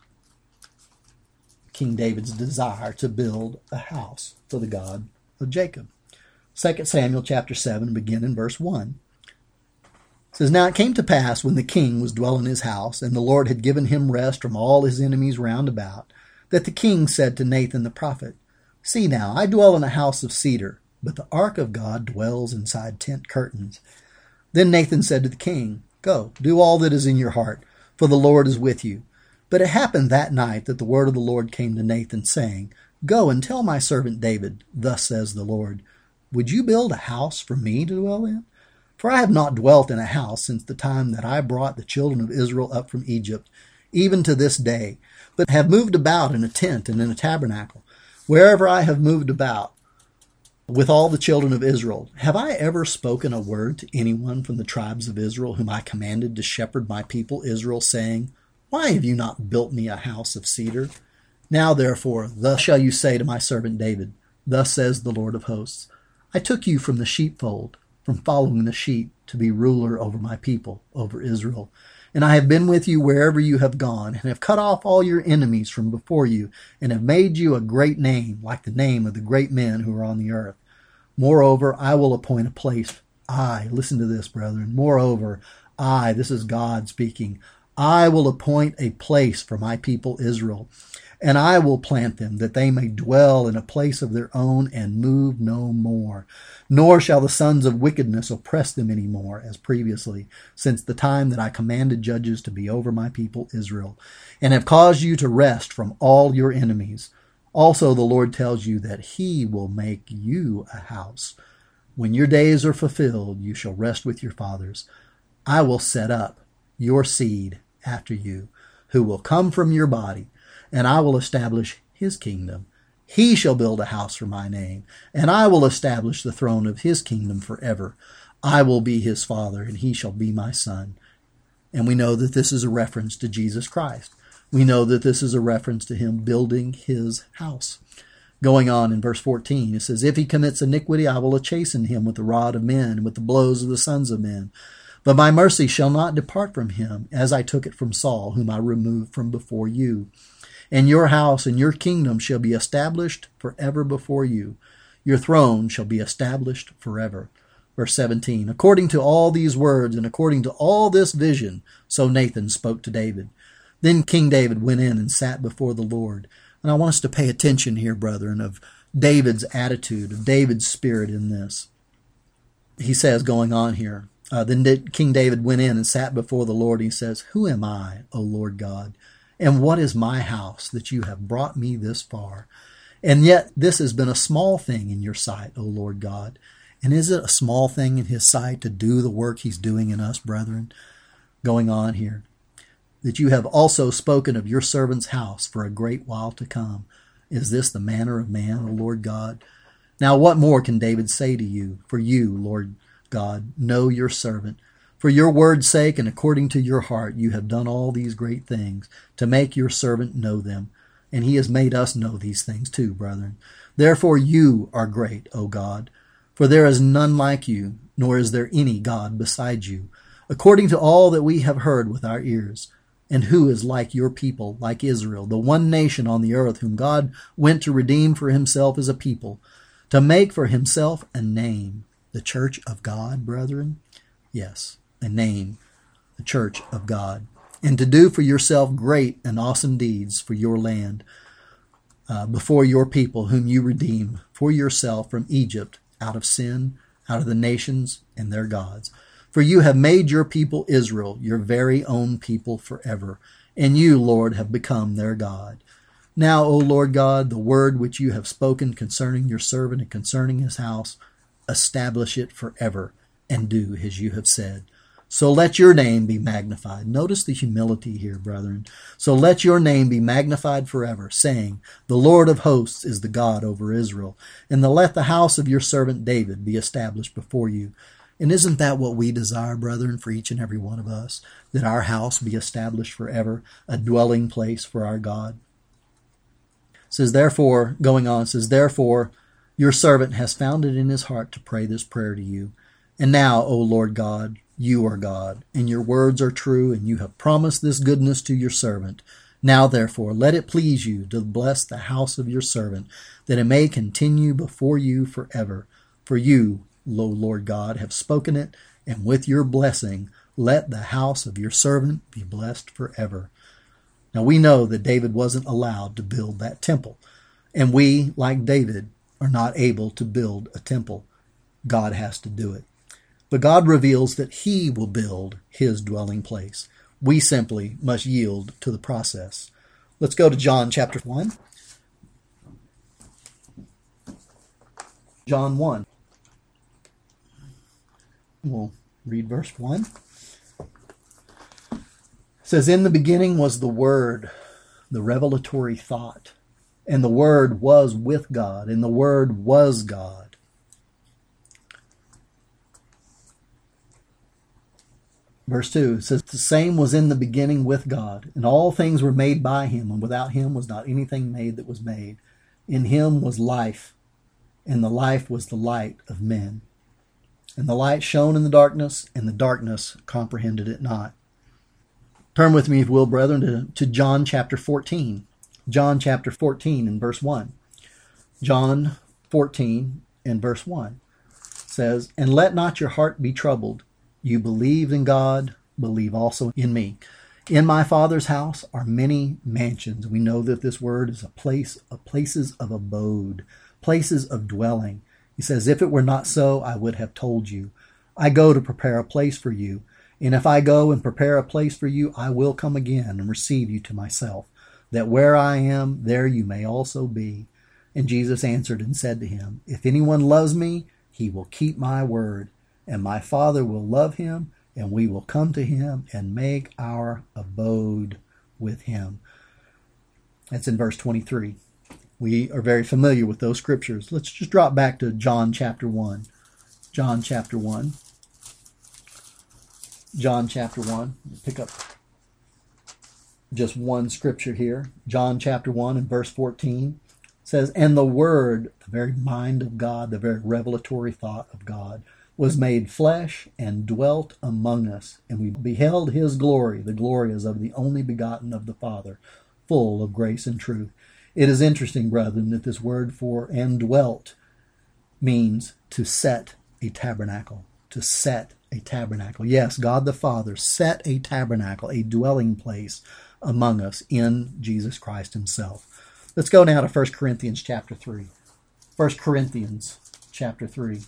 King David's desire to build a house for the God of Jacob. Second Samuel chapter seven, begin in verse one. It says, now it came to pass when the king was dwelling in his house, and the Lord had given him rest from all his enemies round about, that the king said to Nathan the prophet, see now, I dwell in a house of cedar, but the ark of God dwells inside tent curtains. Then Nathan said to the king, go, do all that is in your heart, for the Lord is with you. But it happened that night that the word of the Lord came to Nathan, saying, go and tell my servant David, thus says the Lord, would you build a house for me to dwell in? For I have not dwelt in a house since the time that I brought the children of Israel up from Egypt, even to this day, but have moved about in a tent and in a tabernacle. Wherever I have moved about with all the children of Israel, have I ever spoken a word to anyone from the tribes of Israel, whom I commanded to shepherd my people Israel, saying, why have you not built me a house of cedar? Now therefore, thus shall you say to my servant David, thus says the Lord of hosts, I took you from the sheepfold, from following the sheep, to be ruler over my people, over Israel. And I have been with you wherever you have gone, and have cut off all your enemies from before you, and have made you a great name, like the name of the great men who are on the earth. Moreover, I will appoint a place. I, listen to this, brethren. Moreover, I, this is God speaking, I will appoint a place for my people Israel, and I will plant them, that they may dwell in a place of their own and move no more. Nor shall the sons of wickedness oppress them any more, as previously, since the time that I commanded judges to be over my people Israel, and have caused you to rest from all your enemies. Also the Lord tells you that he will make you a house. When your days are fulfilled, you shall rest with your fathers. I will set up your seed after you, who will come from your body, and I will establish his kingdom. He shall build a house for my name, and I will establish the throne of his kingdom forever. I will be his father, and he shall be my son. And we know that this is a reference to Jesus Christ. We know that this is a reference to him building his house. Going on in verse fourteen, it says, if he commits iniquity, I will chasten him with the rod of men, and with the blows of the sons of men. But my mercy shall not depart from him, as I took it from Saul, whom I removed from before you. And your house and your kingdom shall be established forever before you. Your throne shall be established forever. Verse seventeen, according to all these words and according to all this vision, so Nathan spoke to David. Then King David went in and sat before the Lord. And I want us to pay attention here, brethren, of David's attitude, of David's spirit in this. He says, going on here, uh, then King David went in and sat before the Lord. And he says, who am I, O Lord God? And what is my house that you have brought me this far? And yet this has been a small thing in your sight, O Lord God. And is it a small thing in his sight to do the work he's doing in us, brethren? Going on here, that you have also spoken of your servant's house for a great while to come. Is this the manner of man, O Lord God? Now what more can David say to you? For you, Lord God, know your servant. For your word's sake and according to your heart, you have done all these great things to make your servant know them. And he has made us know these things too, brethren. Therefore you are great, O God, for there is none like you, nor is there any God beside you, according to all that we have heard with our ears. And who is like your people, like Israel, the one nation on the earth whom God went to redeem for himself as a people, to make for himself a name, the church of God, brethren? Yes, a name, the church of God. And to do for yourself great and awesome deeds for your land, uh, before your people whom you redeem for yourself from Egypt, out of sin, out of the nations and their gods. For you have made your people Israel your very own people forever, and you, Lord, have become their God. Now, O Lord God, the word which you have spoken concerning your servant and concerning his house, establish it forever, and do as you have said. So let your name be magnified. Notice the humility here, brethren. So let your name be magnified forever, saying, the Lord of hosts is the God over Israel, and the, let the house of your servant David be established before you. And isn't that what we desire, brethren, for each and every one of us, that our house be established forever, a dwelling place for our God? It says, therefore, going on, it says, therefore, your servant has found it in his heart to pray this prayer to you. And now, O Lord God, you are God, and your words are true, and you have promised this goodness to your servant. Now, therefore, let it please you to bless the house of your servant, that it may continue before you forever. For you, O Lord God, have spoken it, and with your blessing, let the house of your servant be blessed forever. Now we know that David wasn't allowed to build that temple, and we, like David, are not able to build a temple. God has to do it. But God reveals that he will build his dwelling place. We simply must yield to the process. Let's go to John chapter one. John one. We'll read verse one. It says, in the beginning was the Word, the revelatory thought, and the Word was with God, and the Word was God. Verse two says, the same was in the beginning with God, and all things were made by him, and without him was not anything made that was made. In him was life, and the life was the light of men. And the light shone in the darkness, and the darkness comprehended it not. Turn with me, if you will, brethren, to, to John chapter fourteen. John chapter fourteen and verse one. John fourteen and verse one says, and let not your heart be troubled. You believe in God, believe also in me. In my Father's house are many mansions. We know that this word is a place, a places of abode, places of dwelling. He says, if it were not so, I would have told you. I go to prepare a place for you. And if I go and prepare a place for you, I will come again and receive you to myself, that where I am, there you may also be. And Jesus answered and said to him, if anyone loves me, he will keep my word, and my Father will love him, and we will come to him and make our abode with him. That's in verse twenty-three. We are very familiar with those scriptures. Let's just drop back to John chapter one. John chapter one. John chapter one. Pick up just one scripture here. John chapter one and verse fourteen says, and the Word, the very mind of God, the very revelatory thought of God, was made flesh and dwelt among us, and we beheld his glory. The glory is of the only begotten of the Father, full of grace and truth. It is interesting, brethren, that this word for and dwelt means to set a tabernacle, to set a tabernacle. Yes, God the Father set a tabernacle, a dwelling place among us in Jesus Christ himself. Let's go now to First Corinthians chapter three. First Corinthians chapter three.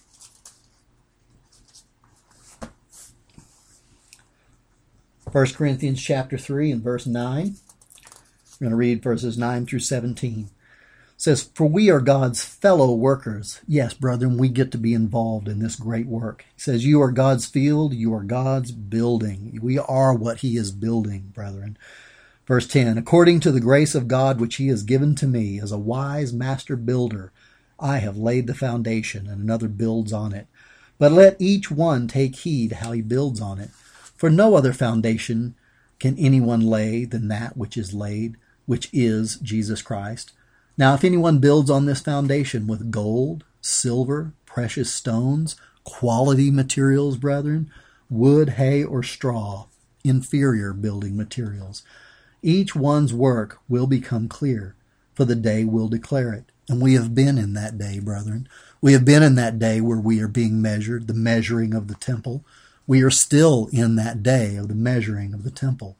First Corinthians chapter three and verse nine. We're going to read verses nine through seventeen. It says, for we are God's fellow workers. Yes, brethren, we get to be involved in this great work. It says, you are God's field, you are God's building. We are what he is building, brethren. Verse ten, according to the grace of God which he has given to me as a wise master builder, I have laid the foundation, and another builds on it. But let each one take heed how he builds on it. For no other foundation can anyone lay than that which is laid, which is Jesus Christ. Now if anyone builds on this foundation with gold, silver, precious stones, quality materials, brethren, wood, hay, or straw, inferior building materials, each one's work will become clear, for the day will declare it. And we have been in that day, brethren. We have been in that day where we are being measured, the measuring of the temple. We are still in that day of the measuring of the temple.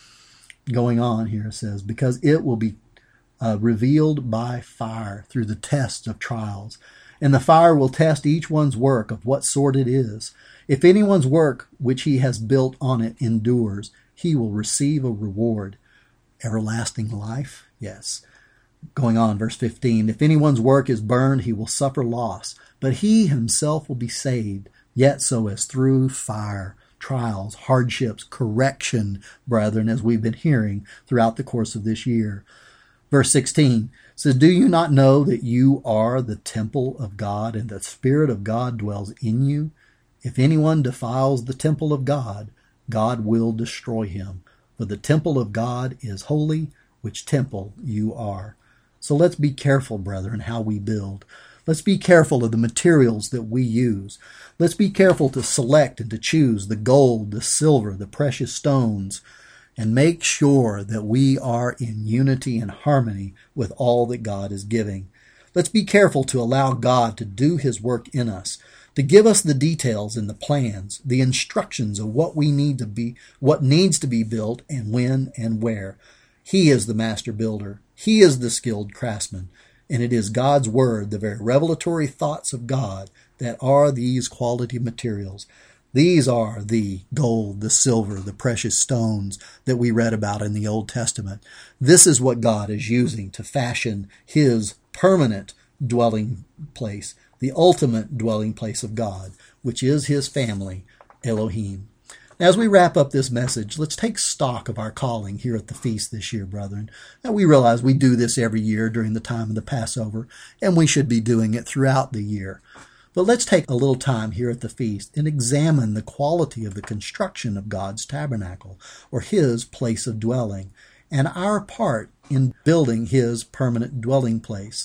Going on here, it says, because it will be uh, revealed by fire through the tests of trials. And the fire will test each one's work of what sort it is. If anyone's work which he has built on it endures, he will receive a reward. Everlasting life? Yes. Going on, verse fifteen, if anyone's work is burned, he will suffer loss, but he himself will be saved, yet so as through fire, trials, hardships, correction, brethren, as we've been hearing throughout the course of this year. Verse sixteen says, do you not know that you are the temple of God, and the Spirit of God dwells in you? If anyone defiles the temple of God, God will destroy him. For the temple of God is holy, which temple you are. So let's be careful, brethren, how we build. Let's be careful of the materials that we use. Let's be careful to select and to choose the gold, the silver, the precious stones, and make sure that we are in unity and harmony with all that God is giving. Let's be careful to allow God to do his work in us, to give us the details and the plans, the instructions of what we need to be, what needs to be built and when and where. He is the master builder. He is the skilled craftsman. And it is God's word, the very revelatory thoughts of God, that are these quality materials. These are the gold, the silver, the precious stones that we read about in the Old Testament. This is what God is using to fashion his permanent dwelling place, the ultimate dwelling place of God, which is his family, Elohim. Now, as we wrap up this message, let's take stock of our calling here at the feast this year, brethren. Now, we realize we do this every year during the time of the Passover, and we should be doing it throughout the year. But let's take a little time here at the feast and examine the quality of the construction of God's tabernacle, or his place of dwelling, and our part in building his permanent dwelling place.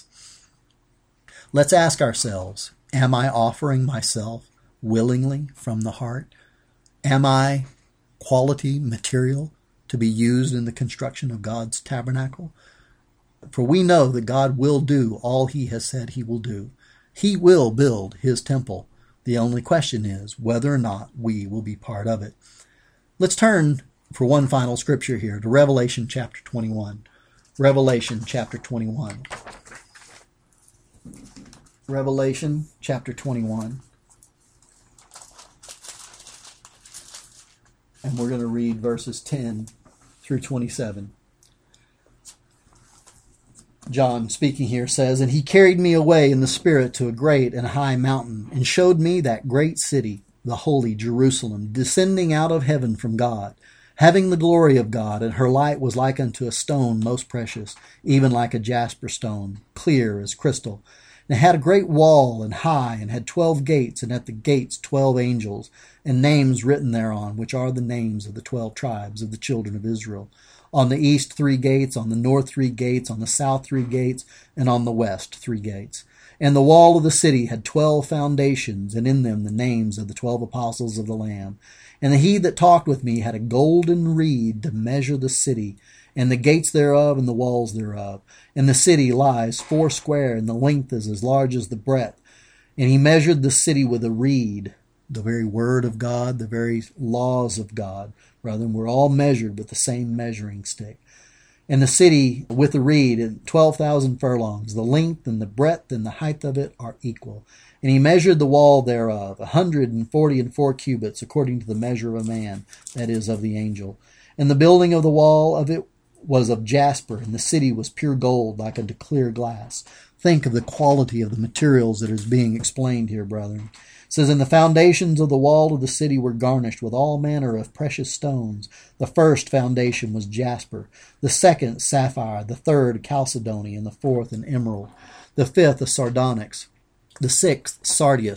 Let's ask ourselves, am I offering myself willingly from the heart? Am I quality material to be used in the construction of God's tabernacle? For we know that God will do all he has said he will do. He will build his temple. The only question is whether or not we will be part of it. Let's turn for one final scripture here to Revelation chapter twenty-one. Revelation chapter twenty-one. Revelation chapter twenty-one. And we're going to read verses ten through twenty-seven. John, speaking here, says, and he carried me away in the Spirit to a great and high mountain, and showed me that great city, the holy Jerusalem, descending out of heaven from God, having the glory of God, and her light was like unto a stone most precious, even like a jasper stone, clear as crystal. And it had a great wall, and high, and had twelve gates, and at the gates twelve angels, and names written thereon, which are the names of the twelve tribes of the children of Israel. On the east three gates, on the north three gates, on the south three gates, and on the west three gates. And the wall of the city had twelve foundations, and in them the names of the twelve apostles of the Lamb. And he that talked with me had a golden reed to measure the city, and the gates thereof, and the walls thereof. And the city lies foursquare, and the length is as large as the breadth. And he measured the city with a reed, the very word of God, the very laws of God. Brethren, we're all measured with the same measuring stick. And the city with the reed, and twelve thousand furlongs, the length and the breadth and the height of it are equal. And he measured the wall thereof, a hundred and forty and four cubits, according to the measure of a man, that is, of the angel. And the building of the wall of it was of jasper, and the city was pure gold, like unto clear glass. Think of the quality of the materials that is being explained here, brethren. It says, and the foundations of the wall of the city were garnished with all manner of precious stones. The first foundation was jasper, the second sapphire, the third chalcedony, and the fourth an emerald, the fifth a sardonyx, the sixth sardius,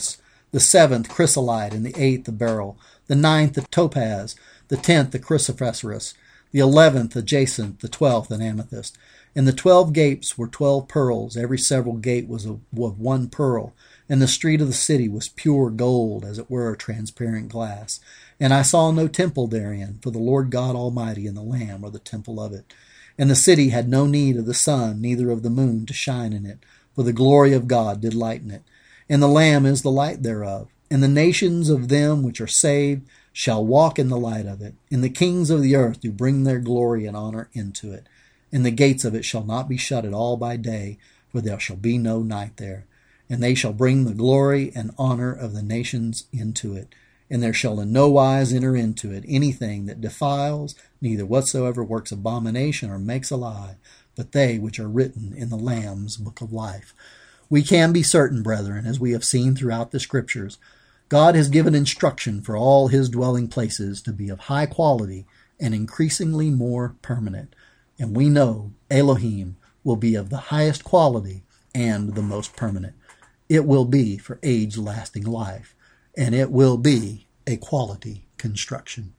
the seventh chrysolite, and the eighth the beryl, the ninth the topaz, the tenth the chrysoprase, the eleventh the jacinth, the twelfth an amethyst. And the twelve gates were twelve pearls, every several gate was of one pearl, and the street of the city was pure gold, as it were transparent glass. And I saw no temple therein, for the Lord God Almighty and the Lamb are the temple of it. And the city had no need of the sun, neither of the moon to shine in it, for the glory of God did lighten it. And the Lamb is the light thereof. And the nations of them which are saved shall walk in the light of it. And the kings of the earth do bring their glory and honor into it. And the gates of it shall not be shut at all by day, for there shall be no night there. And they shall bring the glory and honor of the nations into it. And there shall in no wise enter into it anything that defiles, neither whatsoever works abomination or makes a lie, but they which are written in the Lamb's book of life. We can be certain, brethren, as we have seen throughout the Scriptures, God has given instruction for all his dwelling places to be of high quality and increasingly more permanent. And we know Elohim will be of the highest quality and the most permanent. It will be for age-lasting life, and it will be a quality construction.